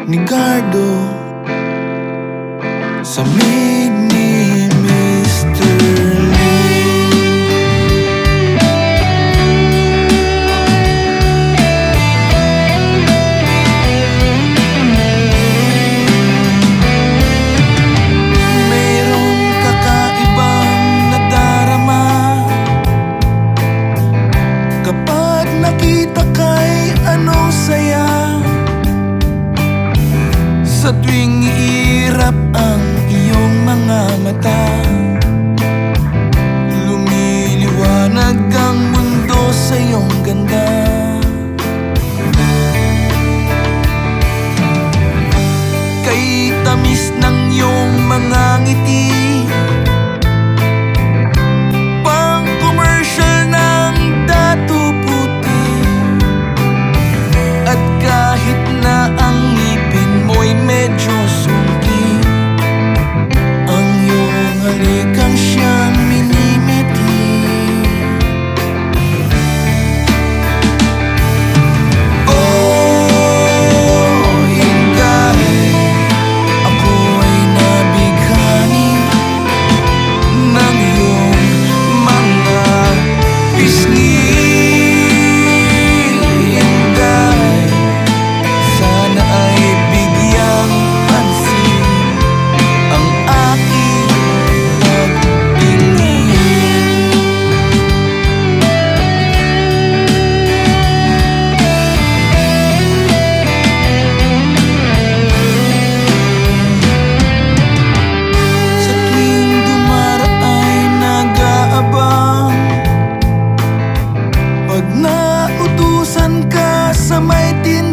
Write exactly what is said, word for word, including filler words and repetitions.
ni Gardo sa mig ni Mister Lee. Mayroon kakaibang nadarama kapag nakita kay anong saya. Sa tuwing iirap ang iyong mga mata, lumiliwanag ang mundo sa iyong ganda. Kay tamis ng iyong mga ngiti, pang commercial ng Datu Puti. At kahit na ang ngipin mo'y medyo sungki, ang iyong halikang siyang minimiti. Oh, Inday, ako ay nabighani ng iyong mga pisngi. Inday, sana ay bigyang pansin ang aking pagtingin. Sa tuwing dumara ay nag-aabang, pag nautusan ka sa may tin